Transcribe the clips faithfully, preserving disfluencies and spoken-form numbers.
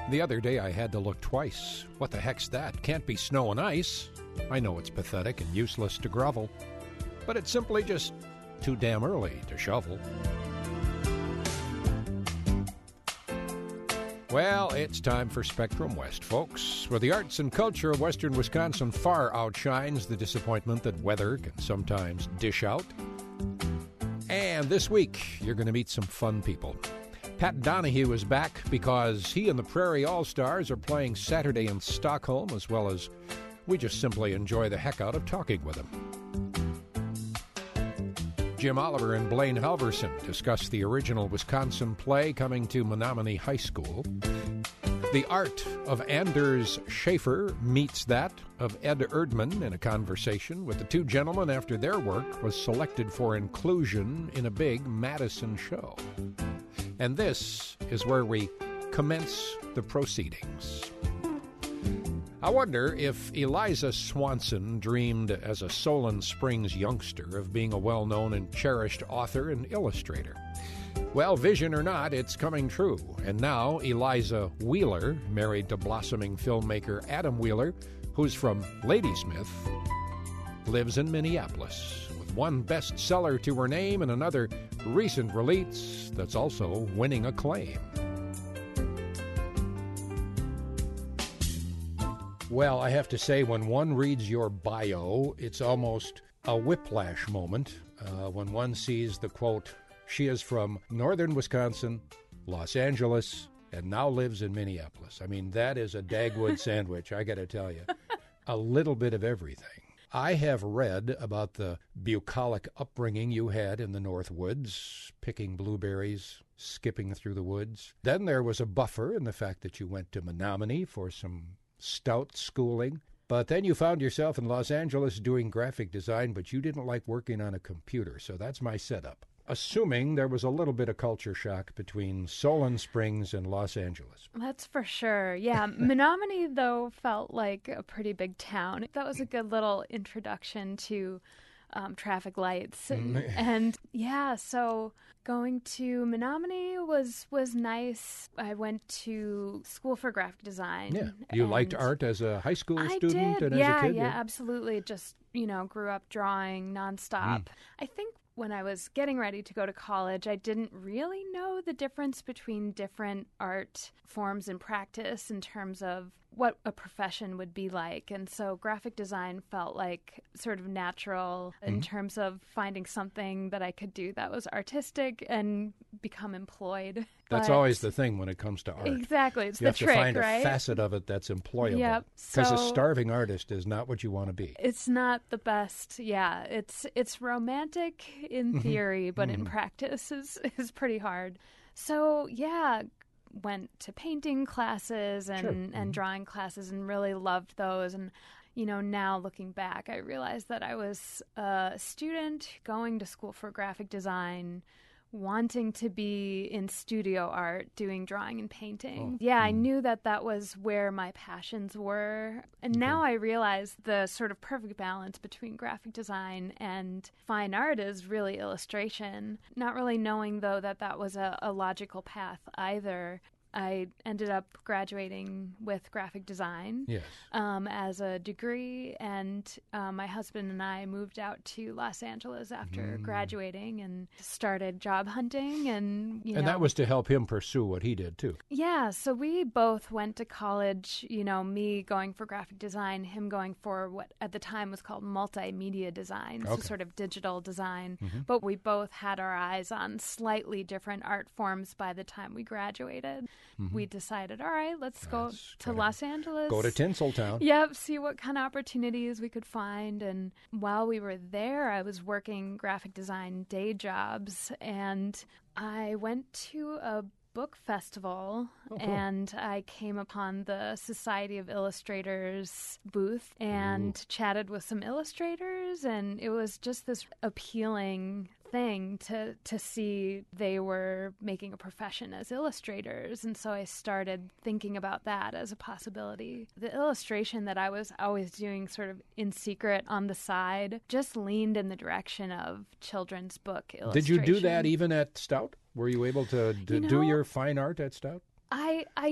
The other day I had to look twice. What the heck's that? Can't be snow and ice. I know it's pathetic and useless to grovel, but it's simply just too damn early to shovel. Well, it's time for Spectrum West, folks, where the arts and culture of western Wisconsin far outshines the disappointment that weather can sometimes dish out. And this week, you're going to meet some fun people. Pat Donahue is back because he and the Prairie All-Stars are playing Saturday in Stockholm, as well as we just simply enjoy the heck out of talking with him. Jim Oliver and Blaine Halverson discuss the original Wisconsin play coming to Menominee High School. The art of Anders Schaefer meets that of Ed Erdman in a conversation with the two gentlemen after their work was selected for inclusion in a big Madison show. And this is where we commence the proceedings. I wonder if Eliza Swanson dreamed as a Solon Springs youngster of being a well-known and cherished author and illustrator. Well, vision or not, it's coming true. And now Eliza Wheeler, married to blossoming filmmaker Adam Wheeler, who's from Ladysmith, lives in Minneapolis with one bestseller to her name and another recent release that's also winning acclaim. Well, I have to say, when one reads your bio, it's almost a whiplash moment uh, when one sees the quote, "She is from northern Wisconsin, Los Angeles, and now lives in Minneapolis." I mean, that is a Dagwood sandwich, I got to tell you. A little bit of everything. I have read about the bucolic upbringing you had in the North Woods, picking blueberries, skipping through the woods. Then there was a buffer in the fact that you went to Menominee for some stout schooling. But then you found yourself in Los Angeles doing graphic design, but you didn't like working on a computer. So that's my setup. Assuming there was a little bit of culture shock between Solon Springs and Los Angeles. That's for sure. Yeah. Menominee, though, felt like a pretty big town. That was a good little introduction to um, traffic lights. And, and yeah, so going to Menominee was, was nice. I went to school for graphic design. Yeah. You liked art as a high school I student did. and yeah, as a kid? Yeah, yeah, absolutely. Just, you know, grew up drawing nonstop. Mm. I think when I was getting ready to go to college, I didn't really know the difference between different art forms and practice in terms of what a profession would be like. And so graphic design felt like sort of natural mm-hmm. in terms of finding something that I could do that was artistic and become employed. That's but always the thing when it comes to art. Exactly. It's you the have trick, to find right? a facet of it that's employable. Yep. Because so, a starving artist is not what you want to be. It's not the best. Yeah. It's it's romantic in theory, but mm-hmm. in practice is, is pretty hard. So, yeah, went to painting classes and, sure. and mm-hmm. drawing classes and really loved those. And, you know, now looking back, I realized that I was a student going to school for graphic design, wanting to be in studio art, doing drawing and painting. Oh. Yeah, mm. I knew that that was where my passions were. And okay. now I realize the sort of perfect balance between graphic design and fine art is really illustration. Not really knowing, though, that that was a, a logical path either. I ended up graduating with graphic design yes. um, as a degree, and uh, my husband and I moved out to Los Angeles after mm. graduating and started job hunting. And you and know, that was to help him pursue what he did, too. Yeah, so we both went to college, you know, me going for graphic design, him going for what at the time was called multimedia design, okay. so sort of digital design. Mm-hmm. But we both had our eyes on slightly different art forms by the time we graduated. Mm-hmm. We decided, all right, let's That's go to Los Angeles. Go to Tinseltown. Yep, see what kind of opportunities we could find. And while we were there, I was working graphic design day jobs. And I went to a book festival oh, cool. and I came upon the Society of Illustrators booth and Ooh. chatted with some illustrators. And it was just this appealing thing to to see they were making a profession as illustrators. And so I started thinking about that as a possibility. The illustration that I was always doing sort of in secret on the side just leaned in the direction of children's book illustration. Did you do that even at Stout? Were you able to d- you know, do your fine art at Stout? I I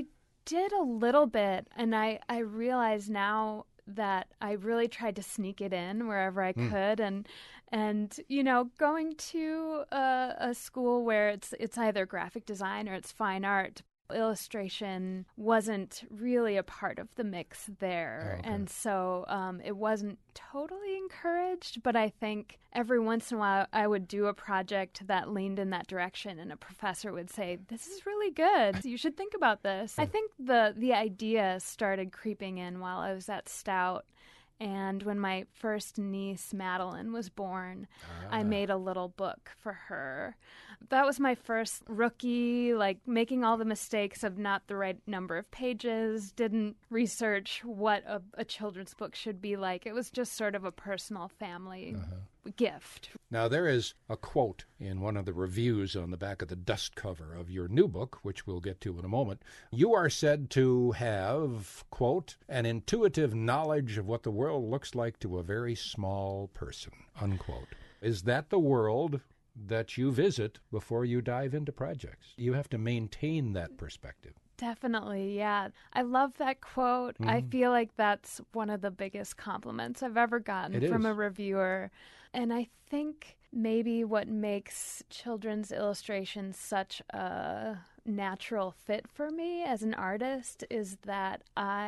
did a little bit, and I, I realize now that I really tried to sneak it in wherever I Mm. could, and and you know, going to a, a school where it's it's either graphic design or it's fine art, illustration wasn't really a part of the mix there. Oh, okay. And so um, it wasn't totally encouraged, but I think every once in a while I would do a project that leaned in that direction, and a professor would say, this is really good, you should think about this. I think the the idea started creeping in while I was at Stout. And when my first niece, Madeline, was born, Ah. I made a little book for her. That was my first rookie, like making all the mistakes of not the right number of pages, didn't research what a, a children's book should be like. It was just sort of a personal family Uh-huh. gift. Now, there is a quote in one of the reviews on the back of the dust cover of your new book, which we'll get to in a moment. You are said to have, quote, an intuitive knowledge of what the world looks like to a very small person, unquote. Is that the world that you visit before you dive into projects? You have to maintain that perspective. Definitely, yeah. I love that quote. I Mhm. feel like that's one of the biggest compliments I've ever gotten It from is. a reviewer. And I think maybe what makes children's illustration such a natural fit for me as an artist is that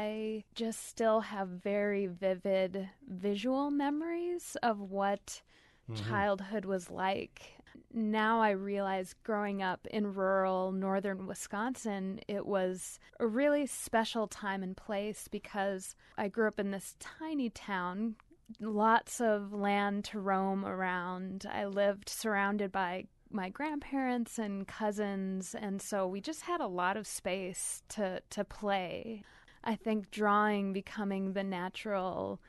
I just still have very vivid visual memories of what childhood was like. Now I realize growing up in rural northern Wisconsin, it was a really special time and place because I grew up in this tiny town, lots of land to roam around. I lived surrounded by my grandparents and cousins, and so we just had a lot of space to, to play. I think drawing becoming the natural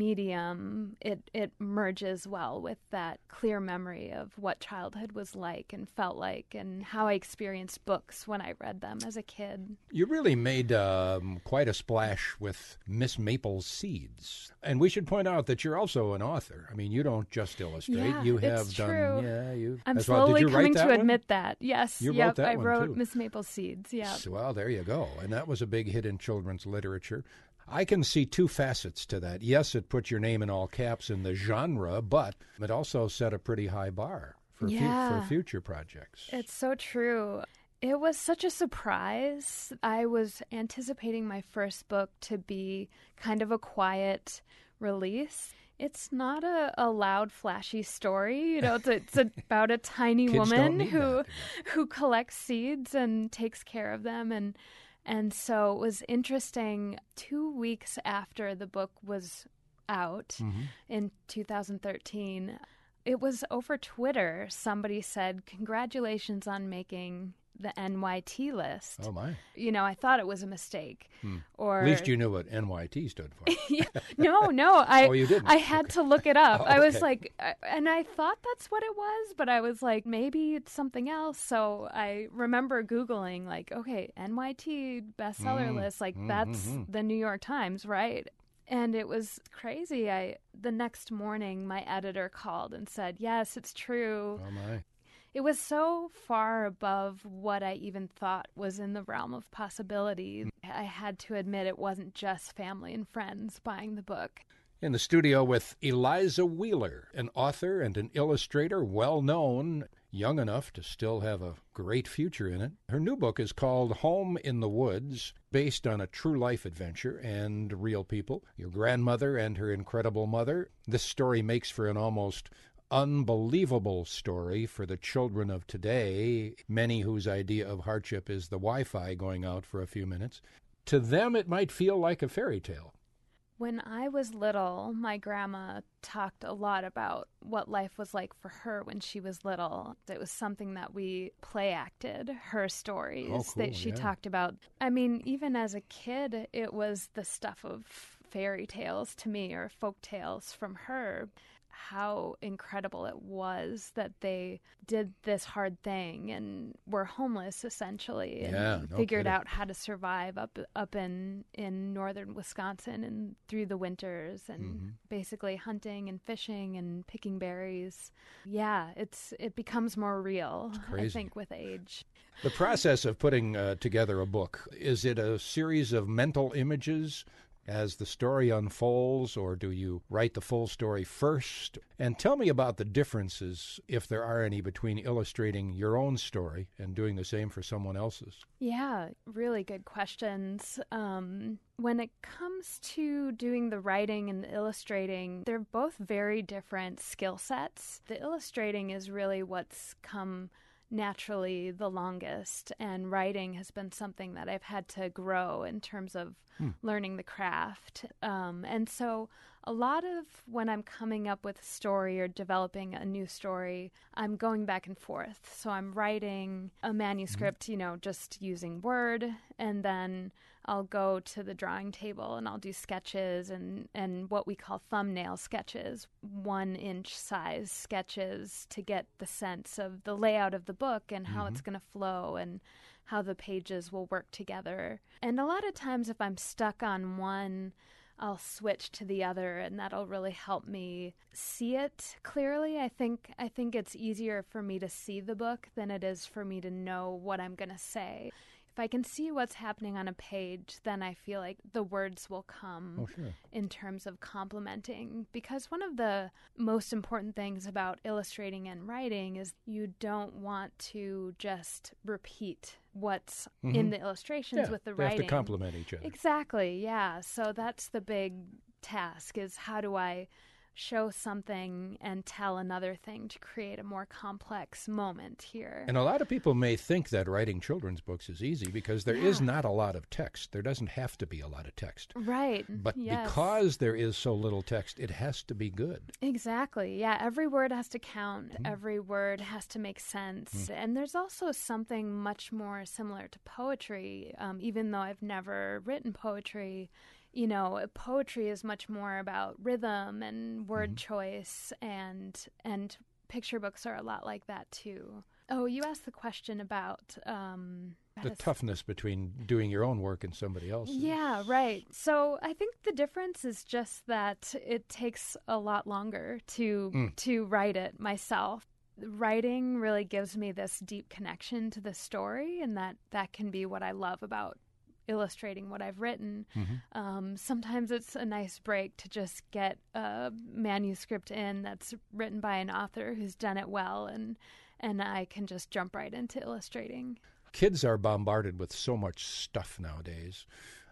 medium, it, it merges well with that clear memory of what childhood was like and felt like and how I experienced books when I read them as a kid. You really made um, quite a splash with Miss Maple's Seeds. And we should point out that you're also an author. I mean, you don't just illustrate. Yeah, you have it's done, true. yeah, you. I'm as well. slowly Did you coming write that to one? admit that. Yes. You yep, wrote that I one, wrote too. Miss Maple Seeds. Yeah. Well, there you go. And that was a big hit in children's literature. I can see two facets to that. Yes, it put your name in all caps in the genre, but it also set a pretty high bar for, fu- Yeah. for future projects. It's so true. It was such a surprise. I was anticipating my first book to be kind of a quiet release. It's not a, a loud, flashy story. You know, it's, a, it's about a tiny Kids don't woman need who that. who collects seeds and takes care of them. And and so it was interesting. Two weeks after the book was out Mhm. in two thousand thirteen, it was over Twitter. Somebody said, "Congratulations on making the N Y T list." Oh, my. You know, I thought it was a mistake. Or At least you knew what N Y T stood for. yeah, no, no, I Oh, you didn't? I had Okay. to look it up. Oh, I was okay. like, I- and I thought that's what it was, but I was like, maybe it's something else. So I remember Googling, like, okay, N Y T bestseller Mm, list, like mm, that's mm, mm. the New York Times, right? And it was crazy. I the next morning, my editor called and said, yes, it's true. Oh, my. It was so far above what I even thought was in the realm of possibility. I had to admit it wasn't just family and friends buying the book. In the studio with Eliza Wheeler, an author and an illustrator, well known, young enough to still have a great future in it. Her new book is called Home in the Woods, based on a true life adventure and real people, your grandmother and her incredible mother. This story makes for an almost unbelievable story for the children of today, many whose idea of hardship is the Wi-Fi going out for a few minutes. To them, it might feel like a fairy tale. When I was little, my grandma talked a lot about what life was like for her when she was little. It was something that we play acted, her stories Oh, cool, that she yeah. talked about. I mean, even as a kid, it was the stuff of fairy tales to me or folk tales from her. how incredible it was that they did this hard thing and were homeless essentially, and Yeah, no figured kidding. out how to survive up up in, in northern Wisconsin and through the winters, and Mm-hmm. basically hunting and fishing and picking berries. Yeah, it's it becomes more real, I crazy. think, with age. The process of putting uh, together a book, is it a series of mental images as the story unfolds, or do you write the full story first? And tell me about the differences, if there are any, between illustrating your own story and doing the same for someone else's. Yeah, really good questions. Um, when it comes to doing the writing and the illustrating, they're both very different skill sets. The illustrating is really what's come naturally the longest, and writing has been something that I've had to grow in terms of hmm. learning the craft. Um, and so a lot of when I'm coming up with a story or developing a new story, I'm going back and forth. So I'm writing a manuscript, mm-hmm. you know, just using Word, and then I'll go to the drawing table and I'll do sketches and, and what we call thumbnail sketches, one inch size sketches, to get the sense of the layout of the book and how mm-hmm. it's going to flow and how the pages will work together. And a lot of times if I'm stuck on one, I'll switch to the other, and that'll really help me see it clearly. I think I think it's easier for me to see the book than it is for me to know what I'm going to say. If I can see what's happening on a page, then I feel like the words will come oh, sure. in terms of complementing. Because one of the most important things about illustrating and writing is you don't want to just repeat what's mm-hmm. in the illustrations yeah, with the they writing. They have to complement each other. Exactly, yeah. So that's the big task, is how do I show something and tell another thing to create a more complex moment here. And a lot of people may think that writing children's books is easy because there yeah. is not a lot of text. There doesn't have to be a lot of text. Right. But yes. because there is so little text, it has to be good. Exactly. Yeah, every word has to count. Mm-hmm. Every word has to make sense. Mm-hmm. And there's also something much more similar to poetry, um, even though I've never written poetry. You know, poetry is much more about rhythm and word mm-hmm. choice, and and picture books are a lot like that too. Oh, you asked the question about um, the toughness between doing your own work and somebody else's. Yeah, right. So I think the difference is just that it takes a lot longer to mm. to write it myself. Writing really gives me this deep connection to the story, and that that can be what I love about illustrating what I've written. Mm-hmm. Um, sometimes it's a nice break to just get a manuscript in that's written by an author who's done it well, and and I can just jump right into illustrating. Kids are bombarded with so much stuff nowadays.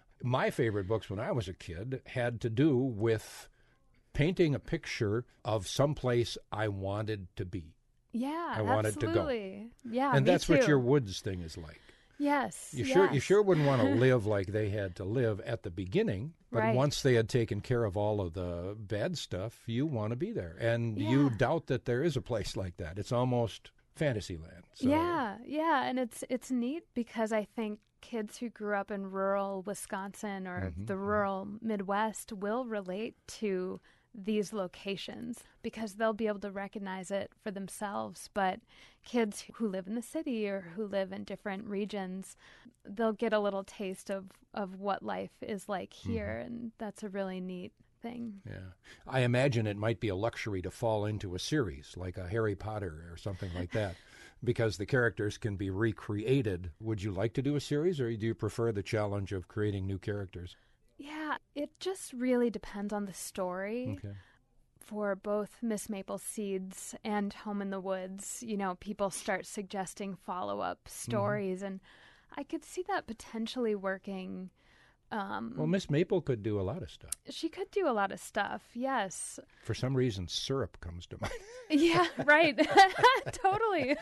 My favorite books when I was a kid had to do with painting a picture of someplace I wanted to be. Yeah, I wanted absolutely. to go. Yeah, and me that's too. what your Woods thing is like. Yes. You yes. sure you sure wouldn't want to live like they had to live at the beginning, but right. once they had taken care of all of the bad stuff, you want to be there. And yeah. you doubt that there is a place like that. It's almost Fantasyland. So. Yeah, yeah, and it's it's neat because I think kids who grew up in rural Wisconsin or mm-hmm. the rural Midwest will relate to these locations because they'll be able to recognize it for themselves. But kids who live in the city or who live in different regions, they'll get a little taste of, of what life is like here, mm-hmm. and that's a really neat thing. Yeah. I imagine it might be a luxury to fall into a series like a Harry Potter or something like that because the characters can be recreated. Would you like to do a series, or do you prefer the challenge of creating new characters? Yeah, it just really depends on the story. Okay. For both Miss Maple Seeds and Home in the Woods, you know, people start suggesting follow-up stories, mm-hmm. and I could see that potentially working. Um, well, Miss Maple could do a lot of stuff. She could do a lot of stuff, yes. For some reason, syrup comes to mind. Yeah, right. Totally.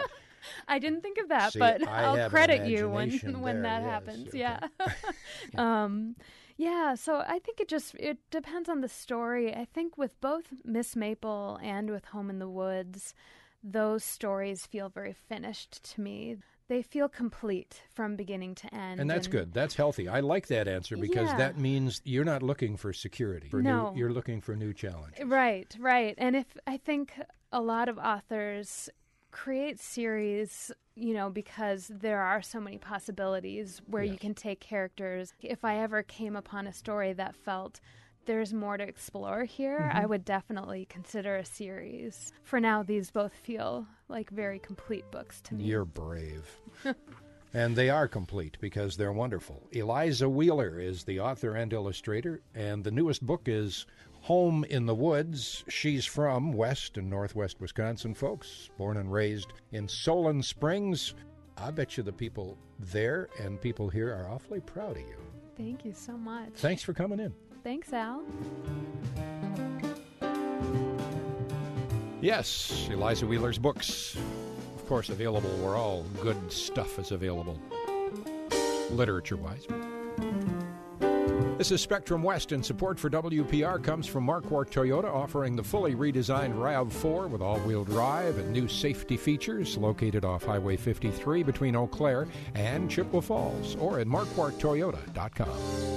I didn't think of that, See, but I I'll credit you when there, when that yes, happens. okay. Yeah. yeah. Um, yeah, so I think it just it depends on the story. I think with both Miss Maple and with Home in the Woods, those stories feel very finished to me. they feel complete from beginning to end. And that's and, good. That's healthy. I like that answer because yeah. that means you're not looking for security. For no. New, you're looking for new challenges. Right, right. And if I think a lot of authors create series, you know, because there are so many possibilities where yes. you can take characters. If I ever came upon a story that felt there's more to explore here, mm-hmm. I would definitely consider a series. For now, these both feel like very complete books to me. You're brave. And they are complete because they're wonderful. Eliza Wheeler is the author and illustrator, and the newest book is Home in the Woods. She's from West and Northwest Wisconsin, folks, born and raised in Solon Springs. I bet you the people there and people here are awfully proud of you. Thank you so much. Thanks for coming in. Thanks, Al. Yes, Eliza Wheeler's books, of course, available where all good stuff is available, literature-wise. This is Spectrum West, and support for W P R comes from Marquardt Toyota, offering the fully redesigned RAV four with all-wheel drive and new safety features, located off Highway fifty-three between Eau Claire and Chippewa Falls, or at marquardt toyota dot com.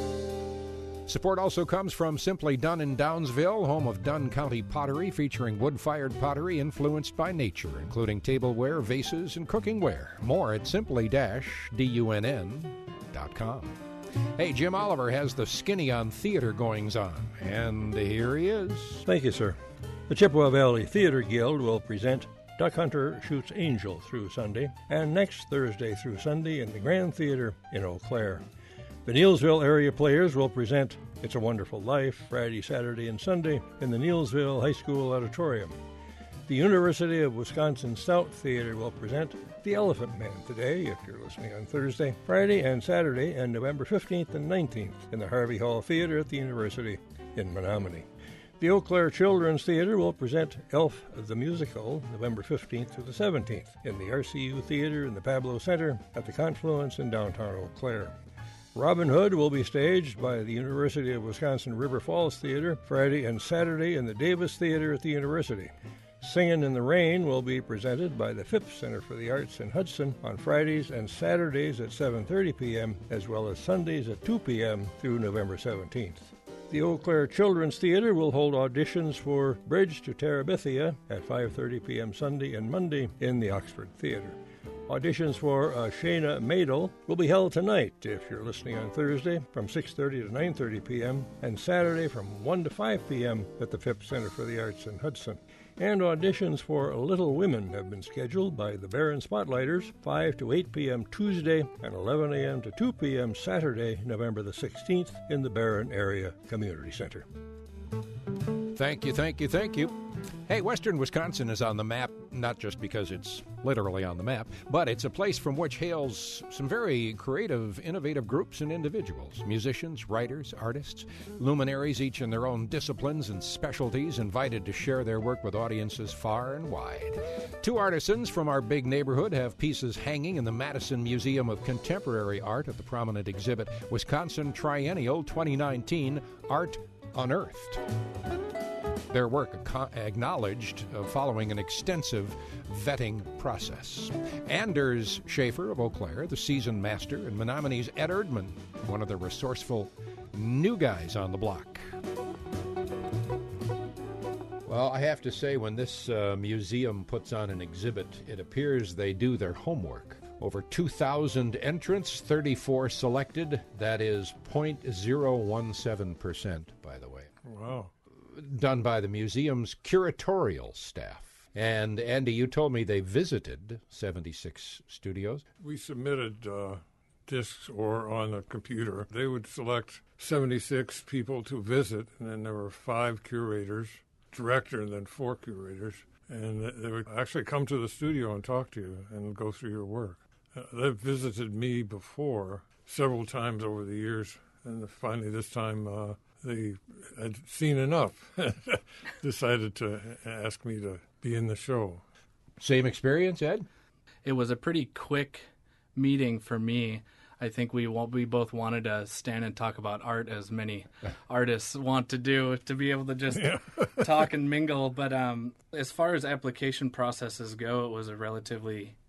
Support also comes from Simply Done in Downsville, home of Dunn County pottery, featuring wood-fired pottery influenced by nature, including tableware, vases, and cookingware. More at simply dash dunn dot com. Hey, Jim Oliver has the Skinny on Theater goings-on, and here he is. Thank you, sir. The Chippewa Valley Theater Guild will present Duck Hunter Shoots Angel through Sunday, and next Thursday through Sunday in the Grand Theater in Eau Claire. The Neillsville area players will present It's a Wonderful Life Friday, Saturday, and Sunday in the Neillsville High School Auditorium. The University of Wisconsin Stout Theater will present The Elephant Man today, if you're listening on Thursday, Friday, and Saturday, and November fifteenth and nineteenth in the Harvey Hall Theater at the University in Menominee. The Eau Claire Children's Theater will present Elf the Musical November fifteenth to the seventeenth in the R C U Theater in the Pablo Center at the Confluence in downtown Eau Claire. Robin Hood will be staged by the University of Wisconsin River Falls Theater Friday and Saturday in the Davis Theater at the University. Singin' in the Rain will be presented by the Phipps Center for the Arts in Hudson on Fridays and Saturdays at seven thirty p.m. as well as Sundays at two p.m. through November seventeenth. The Eau Claire Children's Theater will hold auditions for Bridge to Terabithia at five thirty p.m. Sunday and Monday in the Oxford Theater. Auditions for uh, Shayna Madel will be held tonight, if you're listening on Thursday, from six thirty to nine thirty p.m., and Saturday from one to five p.m. at the Phipps Center for the Arts in Hudson. And auditions for Little Women have been scheduled by the Barron Spotlighters, five to eight p.m. Tuesday and eleven a.m. to two p.m. Saturday, November the sixteenth, in the Barron Area Community Center. Thank you, thank you, thank you. Hey, Western Wisconsin is on the map, not just because it's literally on the map, but it's a place from which hails some very creative, innovative groups and individuals. Musicians, writers, artists, luminaries, each in their own disciplines and specialties, invited to share their work with audiences far and wide. Two artisans from our big neighborhood have pieces hanging in the Madison Museum of Contemporary Art at the prominent exhibit Wisconsin Triennial twenty nineteen, Art Unearthed. Their work acknowledged uh, following an extensive vetting process. Anders Schaefer of Eau Claire, the seasoned master, and Menominee's Ed Erdman, one of the resourceful new guys on the block. Well, I have to say, when this uh, museum puts on an exhibit, it appears they do their homework. Over two thousand entrants, thirty-four selected. That is zero point zero one seven percent, by the way. Wow. Done by the museum's curatorial staff. And, Andy, you told me they visited seventy-six studios. We submitted uh, discs or on a computer. They would select seventy-six people to visit, and then there were five curators, director, and then four curators. And they would actually come to the studio and talk to you and go through your work. Uh, they've visited me before several times over the years, and finally this time uh, they had seen enough, decided to ask me to be in the show. Same experience, Ed? It was a pretty quick meeting for me. I think we we both wanted to stand and talk about art, as many artists want to do, to be able to just yeah. talk and mingle. But um, as far as application processes go, it was a relatively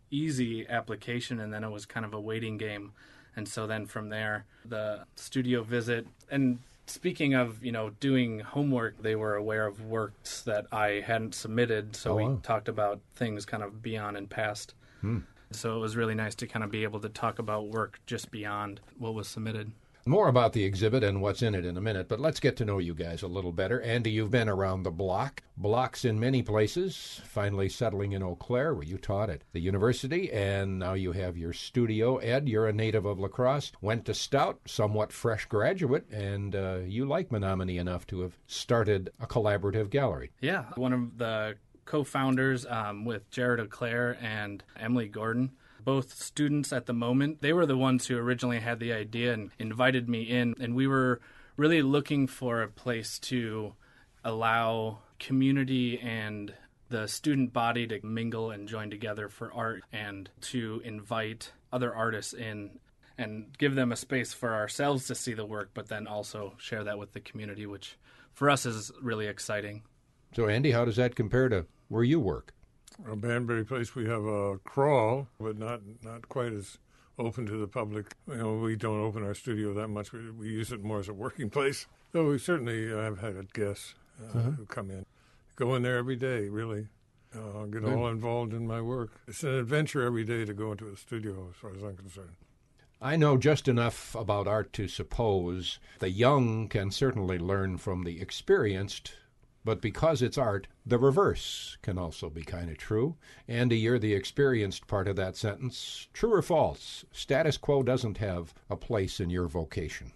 easy application, and then it was kind of a waiting game. And so then from there, the studio visit. And speaking of, you know, doing homework, they were aware of works that I hadn't submitted. So oh, we wow. talked about things kind of beyond and past. Hmm. So it was really nice to kind of be able to talk about work just beyond what was submitted. More about the exhibit and what's in it in a minute, but let's get to know you guys a little better. Andy, you've been around the block, blocks in many places, finally settling in Eau Claire, where you taught at the university, and now you have your studio. Ed, you're a native of La Crosse, went to Stout, somewhat fresh graduate, and uh, you like Menominee enough to have started a collaborative gallery. Yeah, one of the co-founders um, with Jared Auclair and Emily Gordon, both students at the moment. They were the ones who originally had the idea and invited me in, and we were really looking for a place to allow community and the student body to mingle and join together for art, and to invite other artists in and give them a space for ourselves to see the work, but then also share that with the community, which for us is really exciting. So, Andy, how does that compare to where you work? At Banbury Place, we have a crawl, but not not quite as open to the public. You know, we don't open our studio that much. We, we use it more as a working place. Though we certainly uh, have had guests uh, uh-huh. who come in. Go in there every day, really. Uh, I'll get Good. all involved in my work. It's an adventure every day to go into a studio, as far as I'm concerned. I know just enough about art to suppose the young can certainly learn from the experienced, but because it's art, the reverse can also be kind of true. Andy, you're the experienced part of that sentence. True or false? Status quo doesn't have a place in your vocation.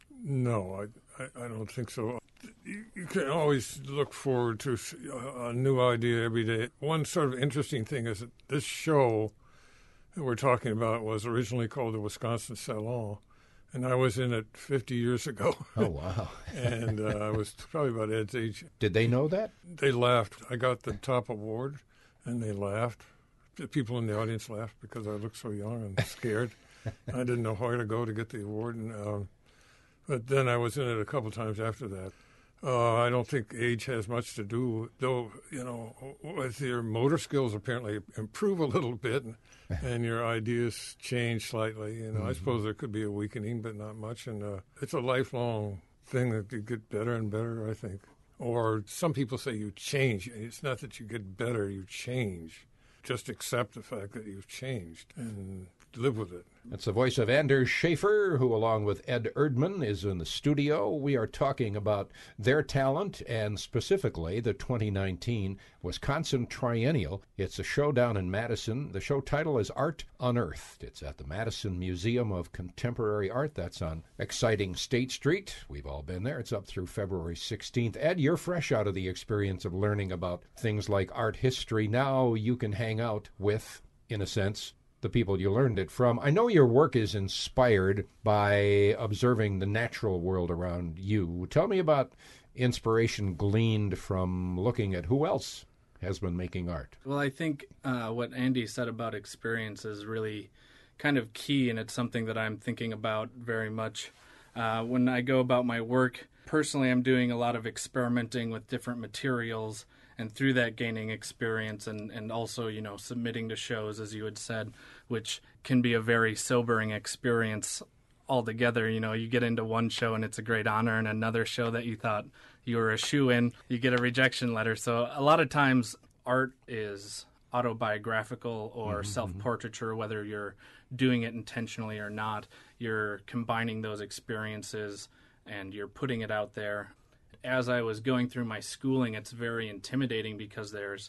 No, I, I, I don't think so. You, you can always look forward to a, a new idea every day. One sort of interesting thing is that this show that we're talking about was originally called the Wisconsin Salon, and I was in it fifty years ago. Oh, wow. and uh, I was probably about Ed's age. Did they know that? They laughed. I got the top award, and they laughed. The people in the audience laughed because I looked so young and scared. I didn't know where to go to get the award. And, um, but then I was in it a couple times after that. Uh, I don't think age has much to do, though, you know, with your motor skills apparently improve a little bit and, and your ideas change slightly. You know, mm-hmm. I suppose there could be a weakening, but not much. And uh, it's a lifelong thing that you get better and better, I think. Or some people say you change. It's not that you get better, you change. Just accept the fact that you've changed and live with it. That's the voice of Anders Schaefer, who, along with Ed Erdman, is in the studio. We are talking about their talent and specifically the twenty nineteen Wisconsin Triennial. It's a show down in Madison. The show title is Art Unearthed. It's at the Madison Museum of Contemporary Art. That's on exciting State Street. We've all been there. It's up through February sixteenth. Ed, you're fresh out of the experience of learning about things like art history. Now you can hang out with, in a sense, the people you learned it from. I know your work is inspired by observing the natural world around you. Tell me about inspiration gleaned from looking at who else has been making art. Well, I think uh, what Andy said about experience is really kind of key, and it's something that I'm thinking about very much. Uh, when I go about my work, personally, I'm doing a lot of experimenting with different materials, and through that gaining experience, and, and also, you know, submitting to shows, as you had said, which can be a very sobering experience altogether. You know, you get into one show and it's a great honor, and another show that you thought you were a shoo-in, you get a rejection letter. So a lot of times art is autobiographical or mm-hmm. self-portraiture, whether you're doing it intentionally or not. You're combining those experiences and you're putting it out there. As I was going through my schooling, it's very intimidating because there's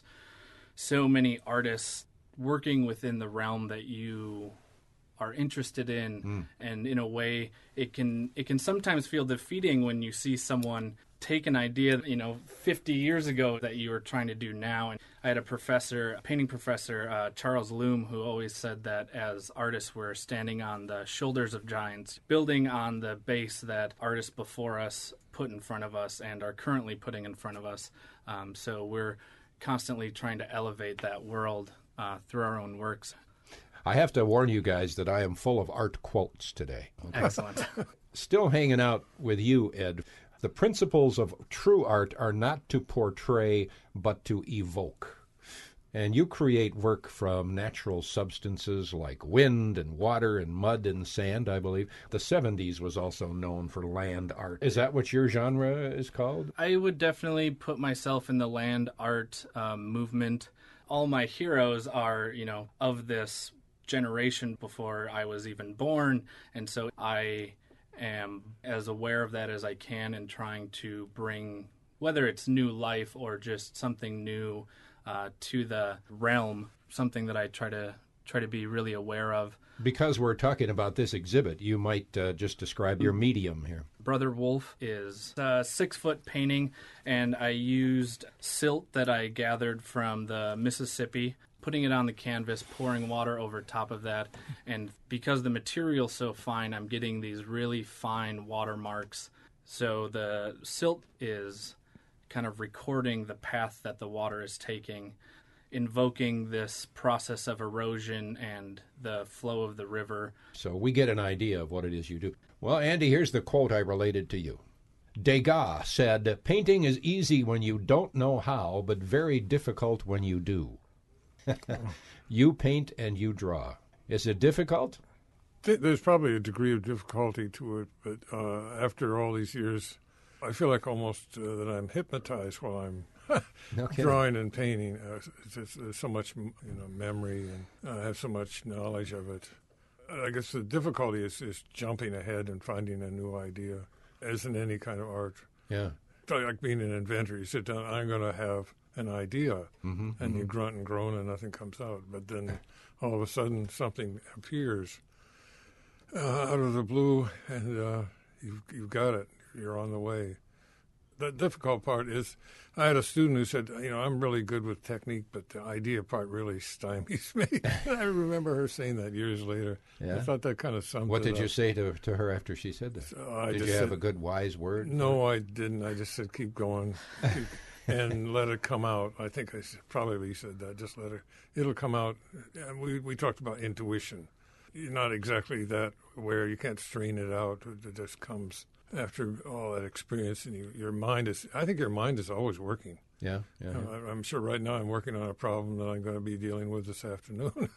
so many artists working within the realm that you are interested in, mm. and in a way, it can it can sometimes feel defeating when you see someone take an idea, you know, fifty years ago that you were trying to do now. And I had a professor, a painting professor, uh, Charles Loom, who always said that as artists, we're standing on the shoulders of giants, building on the base that artists before us put in front of us and are currently putting in front of us. Um, so we're constantly trying to elevate that world uh, through our own works. I have to warn you guys that I am full of art quotes today. Okay? Excellent. Still hanging out with you, Ed. The principles of true art are not to portray, but to evoke. And you create work from natural substances like wind and water and mud and sand, I believe. The seventies was also known for land art. Is that what your genre is called? I would definitely put myself in the land art um, movement. All my heroes are, you know, of this generation before I was even born. And so I am as aware of that as I can and trying to bring, whether it's new life or just something new Uh, to the realm, something that I try to try to be really aware of. Because we're talking about this exhibit, you might uh, just describe your medium here. Brother Wolf is a six-foot painting, and I used silt that I gathered from the Mississippi, putting it on the canvas, pouring water over top of that, and because the material's so fine, I'm getting these really fine watermarks. So the silt is kind of recording the path that the water is taking, invoking this process of erosion and the flow of the river. So we get an idea of what it is you do. Well, Andy, here's the quote I related to you. Degas said, "Painting is easy when you don't know how, but very difficult when you do." You paint and you draw. Is it difficult? There's probably a degree of difficulty to it, but uh, after all these years, I feel like almost uh, that I'm hypnotized while I'm no drawing and painting. Uh, it's, it's, there's so much, you know, memory, and I have so much knowledge of it. I guess the difficulty is, is jumping ahead and finding a new idea, as in any kind of art. Yeah. It's like being an inventor. You sit down, I'm going to have an idea, mm-hmm, and mm-hmm. you grunt and groan and nothing comes out. But then all of a sudden something appears uh, out of the blue, and uh, you've, you've got it. You're on the way. The difficult part is, I had a student who said, you know, I'm really good with technique, but the idea part really stymies me. I remember her saying that years later. Yeah. I thought that kind of summed What it did up. you say to to her after she said that? So I did just you have said, a good wise word? No, I didn't. I just said, keep going keep, and let it come out. I think I probably said that. Just let it, it'll come out. And we, we talked about intuition. You're not exactly that aware. You can't strain it out. It just comes after all that experience, and you, your mind is, I think your mind is always working. Yeah, yeah. Uh, I'm sure right now I'm working on a problem that I'm going to be dealing with this afternoon.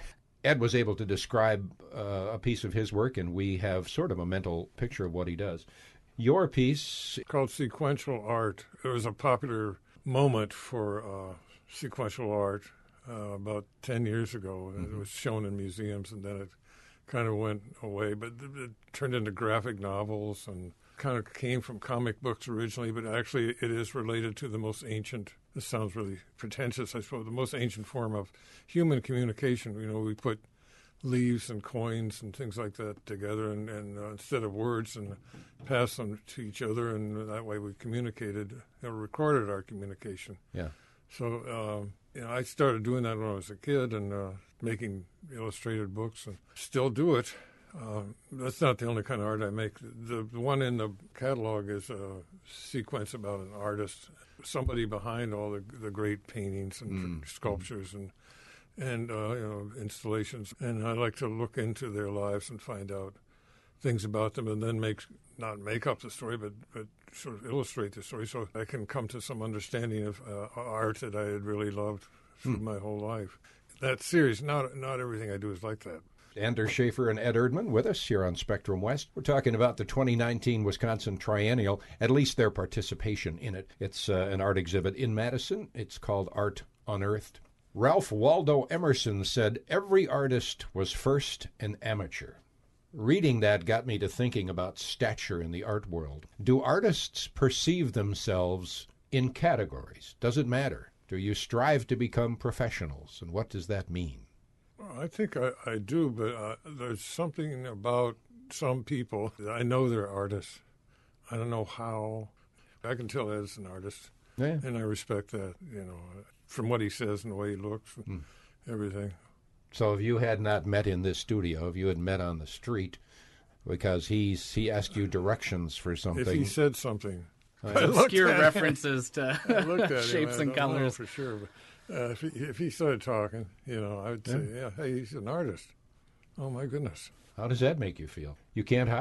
Ed was able to describe uh, a piece of his work, and we have sort of a mental picture of what he does. Your piece... called Sequential Art. It was a popular moment for uh, sequential art uh, about ten years ago. Mm-hmm. It was shown in museums, and then it kind of went away, but it turned into graphic novels and kind of came from comic books originally, but actually it is related to the most ancient, this sounds really pretentious, I suppose, the most ancient form of human communication. You know, we put leaves and coins and things like that together and, and uh, instead of words, and pass them to each other, and that way we communicated, you know, recorded our communication. Yeah. So, um, you know, I started doing that when I was a kid, and uh, making illustrated books, and still do it. Uh, that's not the only kind of art I make. The, the one in the catalog is a sequence about an artist, somebody behind all the, the great paintings and mm. sculptures and and uh, you know, installations. And I like to look into their lives and find out things about them, and then make not make up the story, but but sort of illustrate the story, so I can come to some understanding of uh, art that I had really loved through mm. my whole life. That series, not not everything I do is like that. Anders Schaefer and Ed Erdman with us here on Spectrum West. We're talking about the twenty nineteen Wisconsin Triennial, at least their participation in it. It's uh, an art exhibit in Madison. It's called Art Unearthed. Ralph Waldo Emerson said, "Every artist was first an amateur." Reading that got me to thinking about stature in the art world. Do artists perceive themselves in categories? Does it matter? Do you strive to become professionals? And what does that mean? Well, I think I, I do, but uh, there's something about some people. I know they're artists. I don't know how. I can tell Ed's an artist, yeah. And I respect that, you know, from what he says and the way he looks and mm. everything. So if you had not met in this studio, if you had met on the street, because he's he asked you directions for something. If he said something. Obscure references to at shapes him. and I don't colors. know for sure, but uh, if, he, if he started talking, you know, I would say, yeah. yeah, hey, he's an artist. Oh, my goodness. How does that make you feel? You can't hide.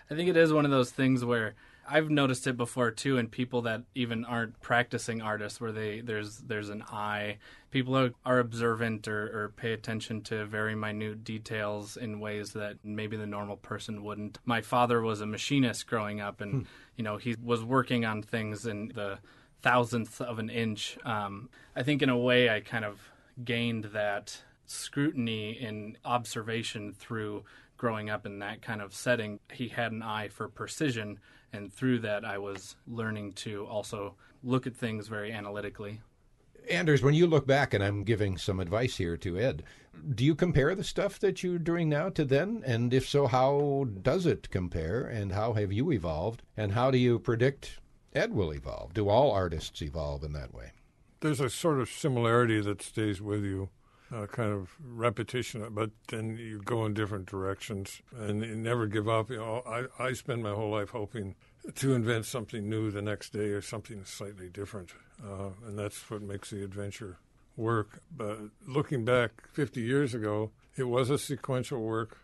I think it is one of those things where I've noticed it before too, in people that even aren't practicing artists, where they there's there's an eye. People are, are observant or, or pay attention to very minute details in ways that maybe the normal person wouldn't. My father was a machinist growing up, and hmm. you know he was working on things in the thousandth of an inch. Um, I think in a way I kind of gained that scrutiny and observation through growing up in that kind of setting. He had an eye for precision, and through that I was learning to also look at things very analytically. Anders, when you look back, and I'm giving some advice here to Ed, do you compare the stuff that you're doing now to then? And if so, how does it compare, and how have you evolved, and how do you predict Ed will evolve? Do all artists evolve in that way? There's a sort of similarity that stays with you. Uh, kind of repetition, but then you go in different directions and you never give up. You know, I, I spend my whole life hoping to invent something new the next day or something slightly different, uh, and that's what makes the adventure work. But looking back fifty years ago, it was a sequential work,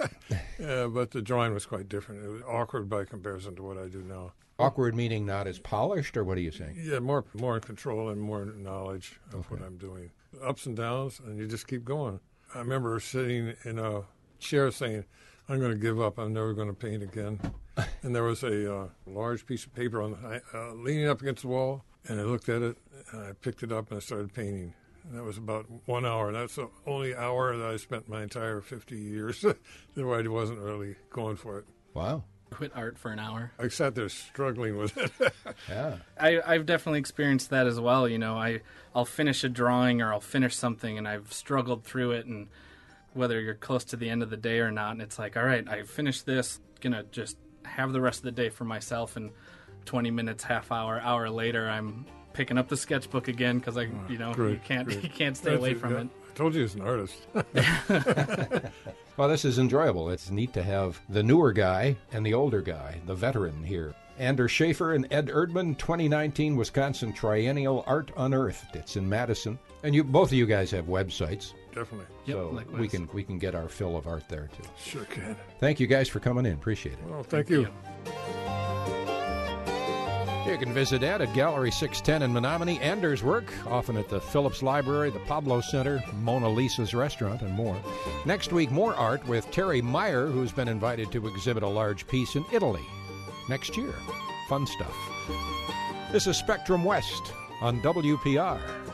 uh, but the drawing was quite different. It was awkward by comparison to what I do now. Awkward meaning not as polished, or what are you saying? Yeah, more more in control and more knowledge of okay. what I'm doing. Ups and downs, and you just keep going. I remember sitting in a chair saying, I'm going to give up. I'm never going to paint again. And there was a uh, large piece of paper on the, uh, leaning up against the wall, and I looked at it, and I picked it up, and I started painting. And that was about one hour. That's the only hour that I spent my entire fifty years where I wasn't really going for it. Wow. Quit art for an hour. I sat there struggling with it. Yeah, I, I've definitely experienced that as well. You know, I, I'll finish a drawing or I'll finish something, and I've struggled through it, and whether you're close to the end of the day or not, and it's like, all right, I finished this, gonna just have the rest of the day for myself, and twenty minutes, half hour, hour later, I'm picking up the sketchbook again because I, you know, great, you can't great. you can't stay That's away it, from yeah. it. I told you he's an artist. Well, this is enjoyable. It's neat to have the newer guy and the older guy, the veteran here. Anders Schaefer and Ed Erdman, twenty nineteen Wisconsin Triennial Art Unearthed. It's in Madison. And you, both of you guys have websites. Definitely. Yep, so likewise. we can we can get our fill of art there, too. Sure can. Thank you guys for coming in. Appreciate it. Well, thank, thank you. you. You can visit Ed at Gallery six ten in Menominee. Anders' work, often at the Phillips Library, the Pablo Center, Mona Lisa's Restaurant, and more. Next week, more art with Terry Meyer, who's been invited to exhibit a large piece in Italy next year. Fun stuff. This is Spectrum West on W P R.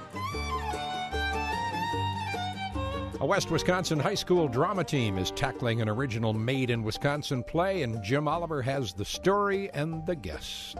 A West Wisconsin high school drama team is tackling an original Made in Wisconsin play, and Jim Oliver has the story and the guest.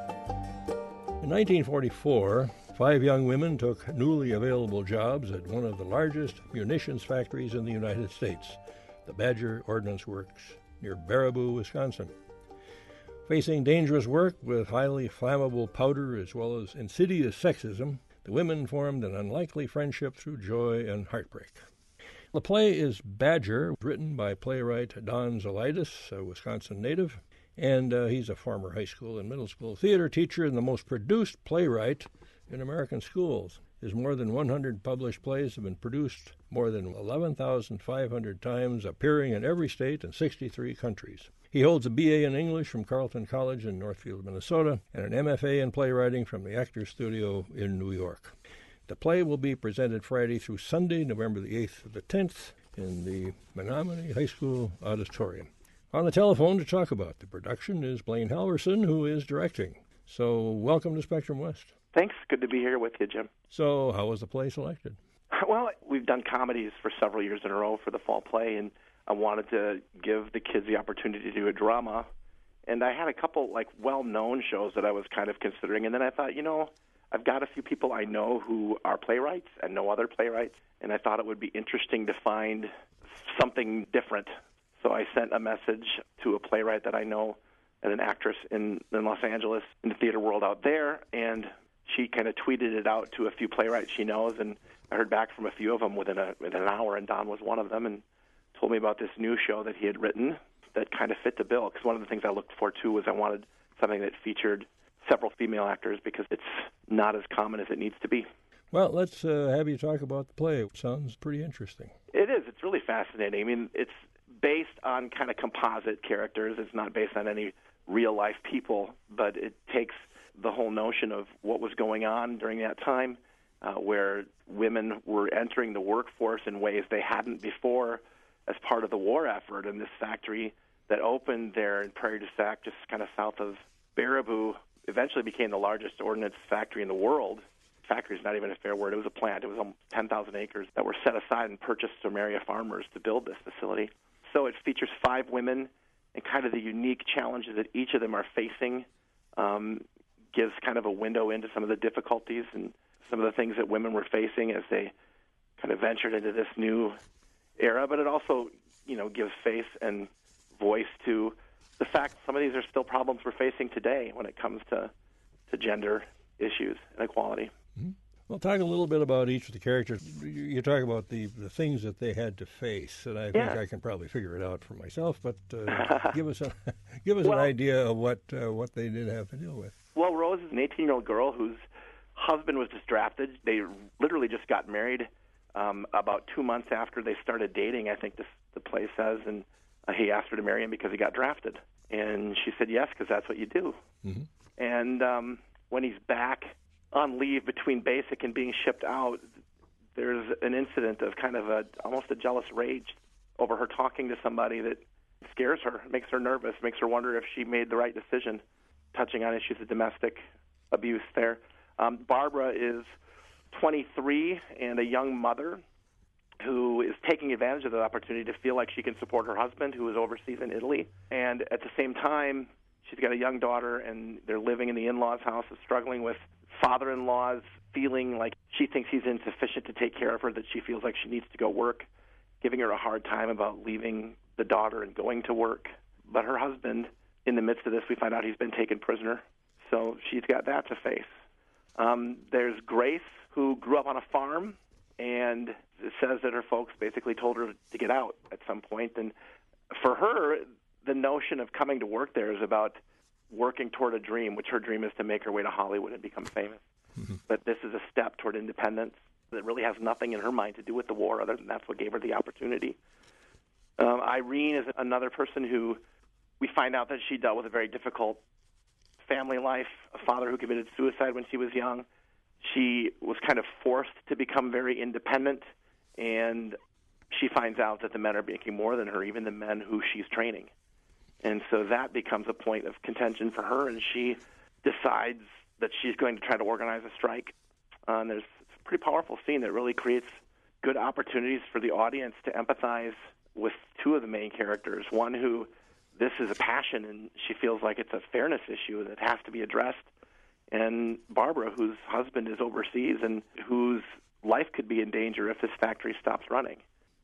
In nineteen forty-four, five young women took newly available jobs at one of the largest munitions factories in the United States, the Badger Ordnance Works, near Baraboo, Wisconsin. Facing dangerous work with highly flammable powder as well as insidious sexism, the women formed an unlikely friendship through joy and heartbreak. The play is Badger, written by playwright Don Zolaitis, a Wisconsin native, and uh, he's a former high school and middle school theater teacher and the most produced playwright in American schools. His more than one hundred published plays have been produced more than eleven thousand five hundred times, appearing in every state and sixty-three countries. He holds a B A in English from Carleton College in Northfield, Minnesota, and an M F A in playwriting from the Actors Studio in New York. The play will be presented Friday through Sunday, November the eighth to the tenth, in the Menominee High School Auditorium. On the telephone to talk about the production is Blaine Halverson, who is directing. So welcome to Spectrum West. Thanks. Good to be here with you, Jim. So how was the play selected? Well, we've done comedies for several years in a row for the fall play, and I wanted to give the kids the opportunity to do a drama. And I had a couple, like, well-known shows that I was kind of considering, and then I thought, you know, I've got a few people I know who are playwrights and know other playwrights, and I thought it would be interesting to find something different. So I sent a message to a playwright that I know and an actress in, in Los Angeles, in the theater world out there, and she kind of tweeted it out to a few playwrights she knows, and I heard back from a few of them within, a, within an hour, and Don was one of them, and told me about this new show that he had written that kind of fit the bill, because one of the things I looked for, too, was I wanted something that featured several female actors because it's not as common as it needs to be. Well, let's uh, have you talk about the play. It sounds pretty interesting. It is. It's really fascinating. I mean, it's based on kind of composite characters. It's not based on any real-life people, but it takes the whole notion of what was going on during that time, uh, where women were entering the workforce in ways they hadn't before as part of the war effort. And this factory that opened there in Prairie du Sac, just kind of south of Baraboo, eventually became the largest ordnance factory in the world. Factory is not even a fair word. It was a plant. It was almost ten thousand acres that were set aside and purchased from area farmers to build this facility. So it features five women and kind of the unique challenges that each of them are facing, um, gives kind of a window into some of the difficulties and some of the things that women were facing as they kind of ventured into this new era. But it also, you know, gives face and voice to the fact some of these are still problems we're facing today when it comes to, to gender issues and equality. Mm-hmm. Well, talk a little bit about each of the characters. You, you talk about the, the things that they had to face, and I think yeah. I can probably figure it out for myself. But uh, give us a give us well, an idea of what uh, what they did have to deal with. Well, Rose is an eighteen-year-old girl whose husband was just drafted. They literally just got married um, about two months after they started dating, I think this, the play says, and uh, he asked her to marry him because he got drafted. And she said yes, because that's what you do. Mm-hmm. And um, when he's back on leave between basic and being shipped out, there's an incident of kind of a almost a jealous rage over her talking to somebody that scares her, makes her nervous, makes her wonder if she made the right decision, touching on issues of domestic abuse there. Um, Barbara is twenty-three and a young mother who is taking advantage of the opportunity to feel like she can support her husband, who is overseas in Italy. And at the same time, she's got a young daughter, and they're living in the in-laws' house, struggling with father-in-law's feeling like she thinks he's insufficient to take care of her, that she feels like she needs to go work, giving her a hard time about leaving the daughter and going to work. But her husband, in the midst of this, we find out he's been taken prisoner. So she's got that to face. Um, there's Grace, who grew up on a farm, and it says that her folks basically told her to get out at some point. And for her, the notion of coming to work there is about working toward a dream, which her dream is to make her way to Hollywood and become famous. Mm-hmm. But this is a step toward independence that really has nothing in her mind to do with the war, other than that's what gave her the opportunity. Um, Irene is another person who we find out that she dealt with a very difficult family life, a father who committed suicide when she was young. She was kind of forced to become very independent, and she finds out that the men are making more than her, even the men who she's training. And so that becomes a point of contention for her, and she decides that she's going to try to organize a strike. Uh, and there's a pretty powerful scene that really creates good opportunities for the audience to empathize with two of the main characters, one who this is a passion and she feels like it's a fairness issue that has to be addressed, and Barbara, whose husband is overseas and whose life could be in danger if this factory stops running.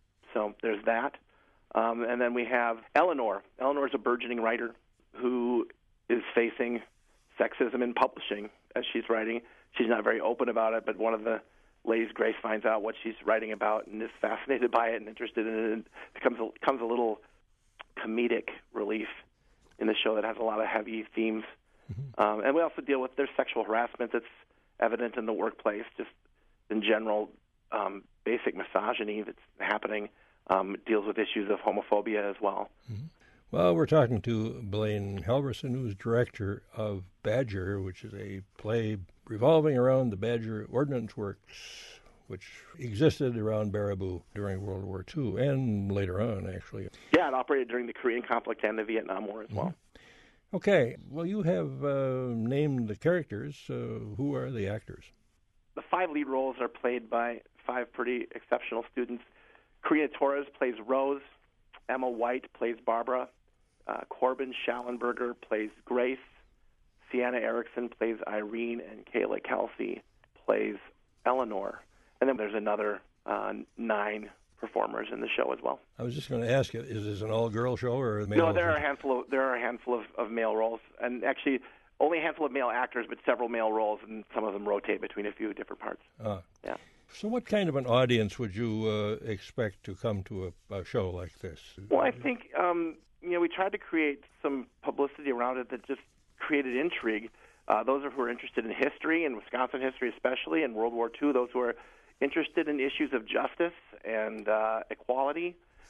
So there's that. Um, and then we have Eleanor. Eleanor is a burgeoning writer who is facing sexism in publishing as she's writing. She's not very open about it, but one of the ladies, Grace, finds out what she's writing about and is fascinated by it and interested in it, and becomes a, becomes a little comedic relief in the show that has a lot of heavy themes. Mm-hmm. Um, and we also deal with there's sexual harassment that's evident in the workplace, just in general, um, basic misogyny that's happening. Um, deals with issues of homophobia as well. Mm-hmm. Well, we're talking to Blaine Halverson, who's director of Badger, which is a play revolving around the Badger Ordnance Works, which existed around Baraboo during World War Two and later on, actually. Yeah, it operated during the Korean conflict and the Vietnam War as well. Mm-hmm. Okay, well, you have uh, named the characters. Uh, who are the actors? The five lead roles are played by five pretty exceptional students. Karina Torres plays Rose, Emma White plays Barbara, uh, Corbin Schallenberger plays Grace, Sienna Erickson plays Irene, and Kayla Kelsey plays Eleanor. And then there's another uh, nine performers in the show as well. I was just going to ask you, is this an all-girl show or a male? No, there are a handful of there are a handful of, of male roles, and actually only a handful of male actors, but several male roles, and some of them rotate between a few different parts. Ah. Yeah. So what kind of an audience would you uh, expect to come to a, a show like this? Well, I think, um, you know, we tried to create some publicity around it that just created intrigue. Uh, those who are interested in history, and Wisconsin history especially, and World War Two, those who are interested in issues of justice and uh, equality,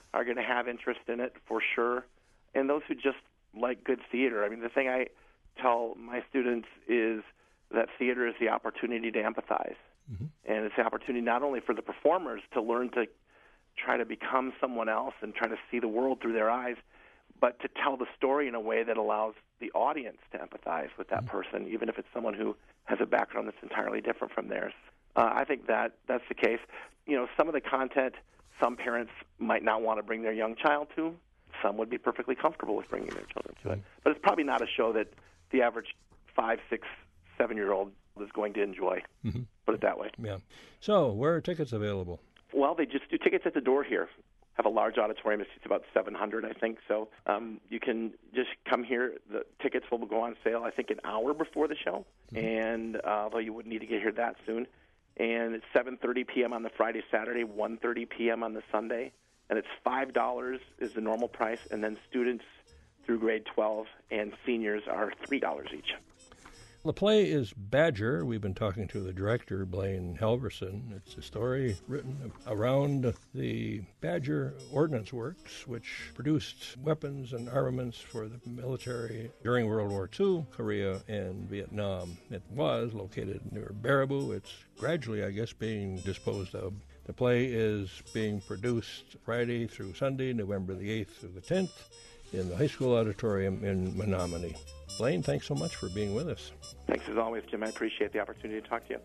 are going to have interest in it for sure, and those who just like good theater. I mean, the thing I tell my students is that theater is the opportunity to empathize, mm-hmm. and it's the opportunity not only for the performers to learn to try to become someone else and try to see the world through their eyes, but to tell the story in a way that allows the audience to empathize with that mm-hmm. person, even if it's someone who has a background that's entirely different from theirs. Uh, I think that that's the case. You know, some of the content some parents might not want to bring their young child to. Some would be perfectly comfortable with bringing their children to it. But it's probably not a show that the average five, six, seven-year-old is going to enjoy. Mm-hmm. Put it that way. Yeah. So where are tickets available? Well, they just do tickets at the door here. Have a large auditorium. It's about seven hundred, I think. So um, you can just come here. The tickets will go on sale, I think, an hour before the show. Mm-hmm. And uh, although you wouldn't need to get here that soon. And it's seven thirty p.m. on the Friday, Saturday, one thirty p.m. on the Sunday. And it's five dollars is the normal price. And then students through grade twelve and seniors are three dollars each. The play is Badger. We've been talking to the director, Blaine Halverson. It's a story written around the Badger Ordnance Works, which produced weapons and armaments for the military during World War Two, Korea, and Vietnam. It was located near Baraboo. It's gradually, I guess, being disposed of. The play is being produced Friday through Sunday, November the eighth through the tenth, in the high school auditorium in Menominee. Blaine, thanks so much for being with us. Thanks as always, Jim. I appreciate the opportunity to talk to you.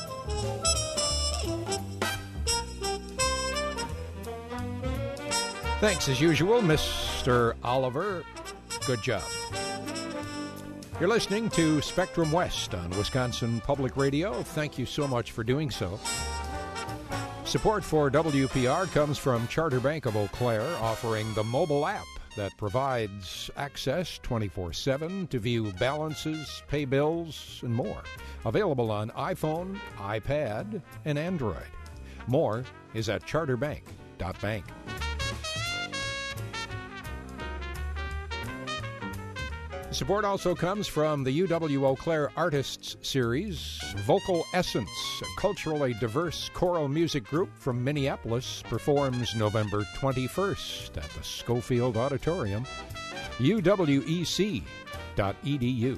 Thanks as usual, Mister Oliver. Good job. You're listening to Spectrum West on Wisconsin Public Radio. Thank you so much for doing so. Support for W P R comes from Charter Bank of Eau Claire, offering the mobile app that provides access twenty-four seven to view balances, pay bills, and more. Available on iPhone, iPad, and Android. More is at charterbank dot bank. Support also comes from the U W Eau Claire Artists Series. Vocal Essence, a culturally diverse choral music group from Minneapolis, performs November twenty-first at the Schofield Auditorium, U W E C dot E D U.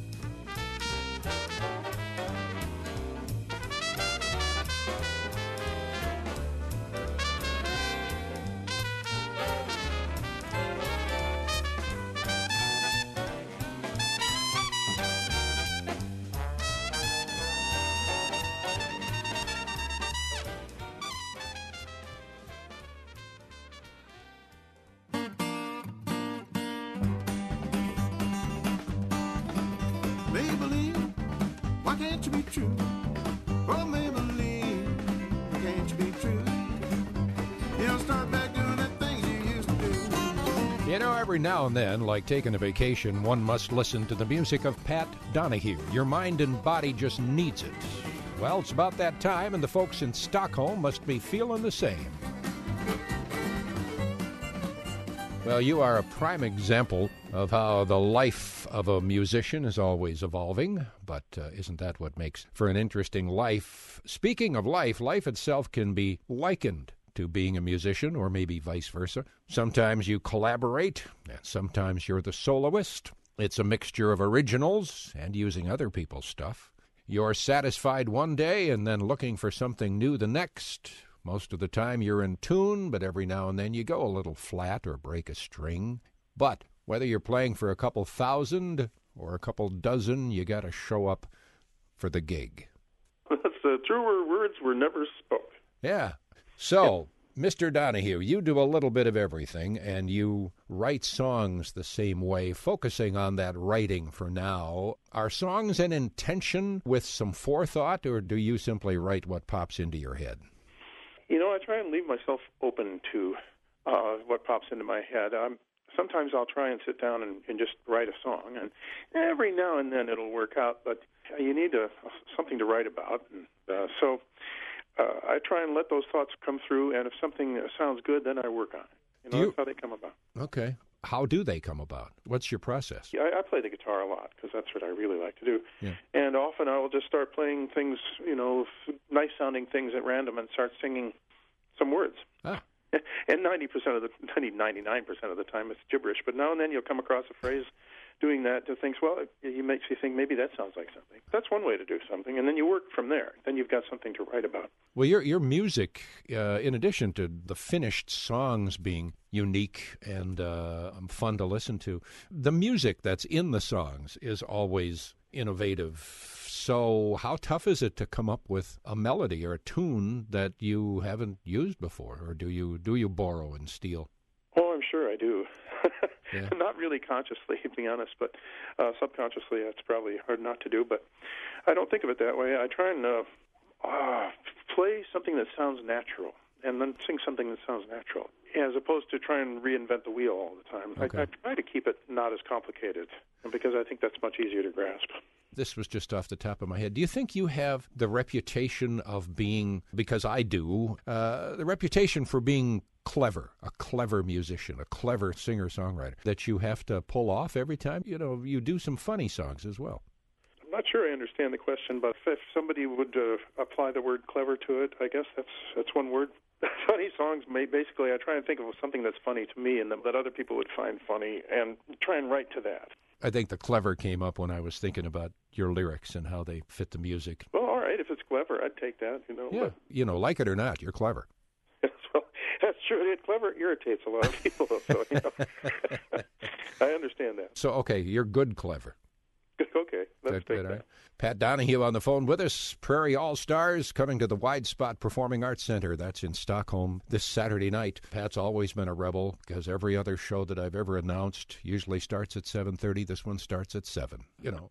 Maybelline, why can't you be true? Oh, Maybelline, why can't you be true? You know, start back doing the things you used to do. You know, every now and then, like taking a vacation, one must listen to the music of Pat Donahue. Your mind and body just needs it. Well, it's about that time, and the folks in Stockholm must be feeling the same. Well, you are a prime example of how the life of a musician is always evolving, but uh, isn't that what makes for an interesting life? Speaking of life, life itself can be likened to being a musician, or maybe vice versa. Sometimes you collaborate, and sometimes you're the soloist. It's a mixture of originals and using other people's stuff. You're satisfied one day and then looking for something new the next. Most of the time you're in tune, but every now and then you go a little flat or break a string. But whether you're playing for a couple thousand or a couple dozen, you got to show up for the gig. That's the truer words were never spoke. Yeah. So, Mister Donahue, you do a little bit of everything, and you write songs the same way, focusing on that writing for now. Are songs an intention with some forethought, or do you simply write what pops into your head? You know, I try and leave myself open to uh, what pops into my head. Um, sometimes I'll try and sit down and, and just write a song, and every now and then it'll work out, but you need a, something to write about. And, uh, so uh, I try and let those thoughts come through, and if something sounds good, then I work on it. You know, you... that's how they come about. Okay. How do they come about? What's your process? Yeah, I, I play the guitar a lot because that's what I really like to do. Yeah. And often I will just start playing things, you know, nice-sounding things at random and start singing some words. Ah. And ninety percent of the, ninety-nine percent of the time it's gibberish. But now and then you'll come across a phrase doing that that thinks, well, it, it makes you think maybe that sounds like something. That's one way to do something, and then you work from there. Then you've got something to write about. Well, your your music, uh, in addition to the finished songs being unique and uh, fun to listen to, the music that's in the songs is always innovative. So how tough is it to come up with a melody or a tune that you haven't used before, or do you do you borrow and steal? Oh, I'm sure I do. Yeah. Not really consciously, to be honest, but uh, subconsciously it's probably hard not to do. But I don't think of it that way. I try and uh, uh, play something that sounds natural and then sing something that sounds natural, as opposed to try and reinvent the wheel all the time. Okay. I, I try to keep it not as complicated, because I think that's much easier to grasp. This was just off the top of my head. Do you think you have the reputation of being, because I do, uh, the reputation for being clever, a clever musician, a clever singer-songwriter, that you have to pull off every time? You know, you do some funny songs as well. I'm not sure I understand the question, but if somebody would uh, apply the word clever to it, I guess that's that's one word. Funny songs, may, basically, I try and think of something that's funny to me and that other people would find funny, and try and write to that. I think the clever came up when I was thinking about your lyrics and how they fit the music. Well, all right, if it's clever, I'd take that, you know. Yeah, But, you know, like it or not, you're clever. well, that's true. It clever irritates a lot of people, so, you know. I understand that. So, okay, you're good clever. Okay, let's Good, take good, all that. right. Pat Donahue on the phone with us. Prairie All-Stars coming to the Wide Spot Performing Arts Center. That's in Stockholm this Saturday night. Pat's always been a rebel because every other show that I've ever announced usually starts at seven thirty. This one starts at seven, you know.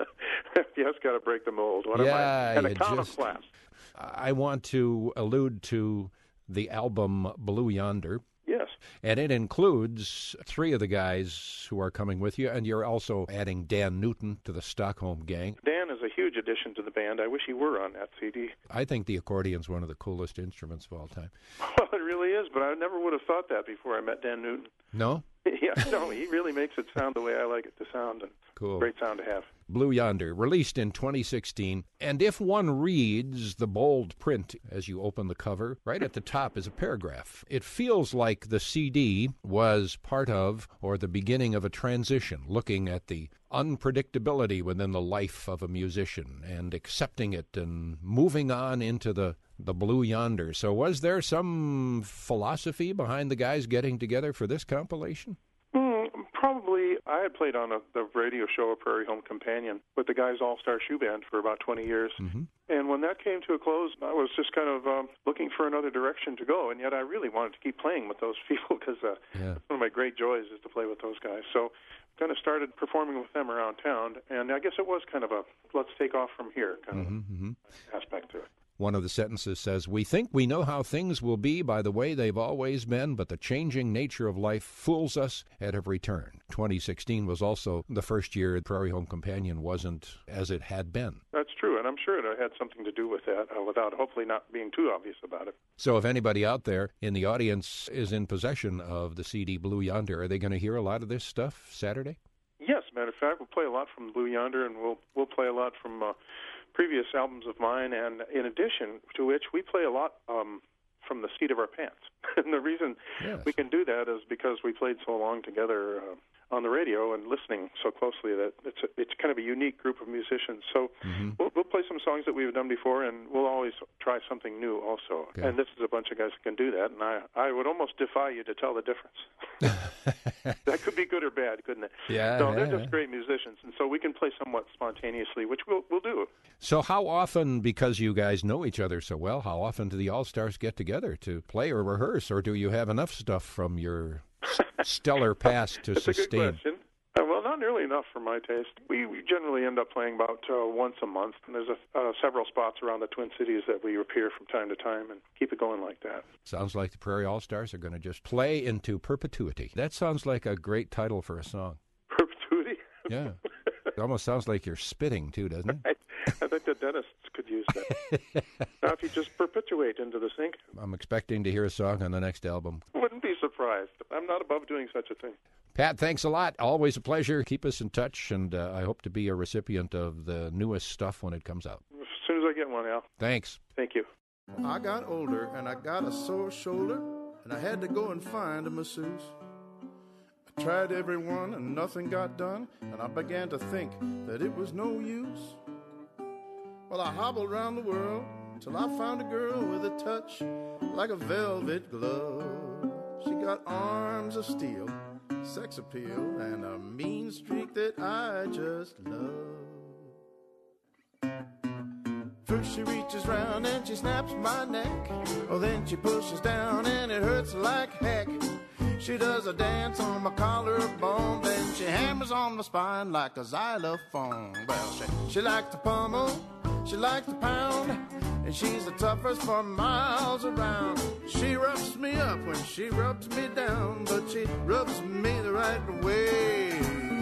You just got to break the mold. What Yeah, am I? An you iconoclast. just- I want to allude to the album Blue Yonder. Yes. And it includes three of the guys who are coming with you, and you're also adding Dan Newton to the Stockholm gang. Dan is a huge addition to the band. I wish he were on that C D. I think the accordion's one of the coolest instruments of all time. Well, it really is, but I never would have thought that before I met Dan Newton. No? Yeah, no, he really makes it sound the way I like it to sound, and Cool. great sound to have. Blue Yonder, released in twenty sixteen. And if one reads the bold print as you open the cover, right at the top is a paragraph. It feels like the C D was part of, or the beginning of a transition, looking at the unpredictability within the life of a musician and accepting it and moving on into the, the Blue Yonder. So was there some philosophy behind the guys getting together for this compilation? Mm, probably. I had played on a, the radio show, A Prairie Home Companion, with the guys' All-Star Shoe Band for about twenty years. Mm-hmm. And when that came to a close, I was just kind of um, looking for another direction to go. And yet I really wanted to keep playing with those people because uh, Yeah. one of my great joys is to play with those guys. So kind of started performing with them around town. And I guess it was kind of a let's take off from here kind Mm-hmm. of aspect to it. One of the sentences says, "We think we know how things will be by the way they've always been, but the changing nature of life fools us at every turn." twenty sixteen was also the first year Prairie Home Companion wasn't as it had been. That's true, and I'm sure it had something to do with that, uh, without hopefully not being too obvious about it. So if anybody out there in the audience is in possession of the C D Blue Yonder, are they going to hear a lot of this stuff Saturday? Yes, matter of fact, we'll play a lot from Blue Yonder, and we'll we'll play a lot from uh, previous albums of mine, and in addition to which, we play a lot um, from the seat of our pants. And the reason Yes. we can do that is because we played so long together uh, on the radio and listening so closely that it's a, it's kind of a unique group of musicians. So Mm-hmm. we'll, we'll play some songs that we've done before, and we'll always try something new also. Okay. And this is a bunch of guys who can do that, and I, I would almost defy you to tell the difference. That could be good or bad, couldn't it? Yeah, No, yeah, they're yeah. just great musicians, and so we can play somewhat spontaneously, which we'll we'll do. So how often, because you guys know each other so well, how often do the All-Stars get together to play or rehearse, or do you have enough stuff from your s- stellar past to It's a good sustain? question. Uh, well, not nearly enough for my taste. We, we generally end up playing about uh, once a month, and there's a, uh, several spots around the Twin Cities that we appear from time to time, and keep it going like that. Sounds like the Prairie All-Stars are going to just play into perpetuity. That sounds like a great title for a song. Perpetuity. Yeah. It almost sounds like you're spitting, too, doesn't it? I, I think the dentists could use that. Now, if you just perpetuate into the sink, I'm expecting to hear a song on the next album. wouldn't be surprised. I'm not above doing such a thing. Pat, thanks a lot. Always a pleasure. Keep us in touch, and uh, I hope to be a recipient of the newest stuff when it comes out. As soon as I get one, Al. Thanks. Thank you. I got older and I got a sore shoulder, and I had to go and find a masseuse. I tried everyone and nothing got done, and I began to think that it was no use. Well, I hobbled around the world till I found a girl with a touch like a velvet glove. She got arms of steel, sex appeal, and a mean streak that I just love. First she reaches round and she snaps my neck. Oh, then she pushes down and it hurts like heck. She does a dance on my collarbone, then she hammers on my spine like a xylophone. Well, she, she likes to pummel, she likes to pound, and she's the toughest for miles around. She roughs me up when she rubs me down, but she rubs me the right way.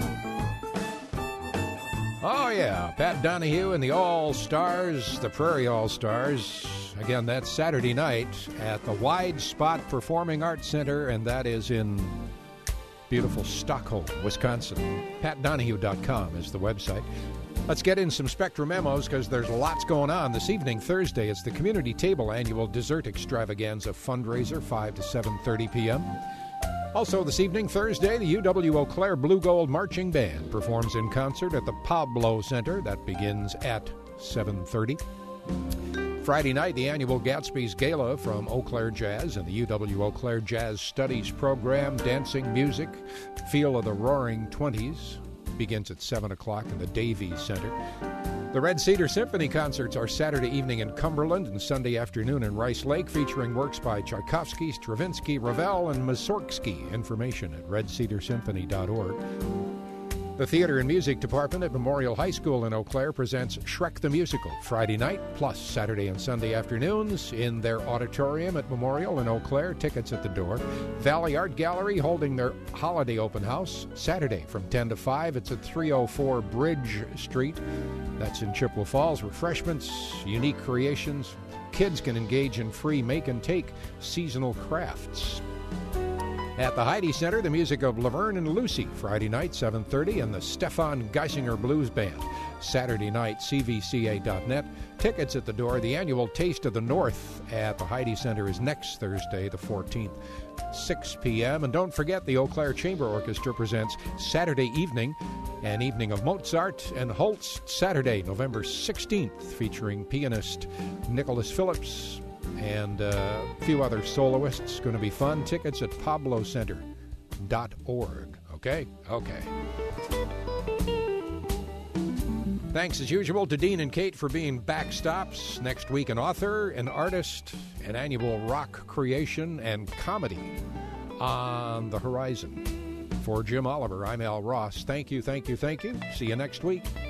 Oh, yeah, Pat Donahue and the All-Stars, the Prairie All-Stars. Again, that's Saturday night at the Wide Spot Performing Arts Center, and that is in beautiful Stockholm, Wisconsin. pat donahue dot com is the website. Let's get in some Spectrum memos because there's lots going on. This evening, Thursday, it's the Community Table Annual Dessert Extravaganza fundraiser, five to seven thirty p.m. Also this evening, Thursday, the U W Eau Claire Blue Gold Marching Band performs in concert at the Pablo Center. That begins at seven thirty. Friday night, the annual Gatsby's Gala from Eau Claire Jazz and the U W Eau Claire Jazz Studies program, dancing, music, feel of the Roaring Twenties, begins at seven o'clock in the Davies Center. The Red Cedar Symphony concerts are Saturday evening in Cumberland and Sunday afternoon in Rice Lake, featuring works by Tchaikovsky, Stravinsky, Ravel, and Mussorgsky. Information at red cedar symphony dot org. The Theater and Music Department at Memorial High School in Eau Claire presents Shrek the Musical Friday night, plus Saturday and Sunday afternoons in their auditorium at Memorial in Eau Claire. Tickets at the door. Valley Art Gallery holding their holiday open house Saturday from ten to five. It's at three oh four Bridge Street. That's in Chippewa Falls. Refreshments, unique creations. Kids can engage in free make and take seasonal crafts. At the Heidi Center, the music of Laverne and Lucy, Friday night, seven thirty, and the Stefan Geisinger Blues Band, Saturday night, c v c a dot net. Tickets at the door. The annual Taste of the North at the Heidi Center is next Thursday, the fourteenth, six p.m. And don't forget, the Eau Claire Chamber Orchestra presents Saturday evening, an evening of Mozart and Holst, Saturday, November sixteenth, featuring pianist Nicholas Phillips and uh, a few other soloists. Going to be fun. Tickets at pablo center dot org. Okay? Okay. Thanks, as usual, to Dean and Kate for being backstops. Next week, an author, an artist, an annual rock creation, and comedy on the horizon. For Jim Oliver, I'm Al Ross. Thank you, thank you, thank you. See you next week.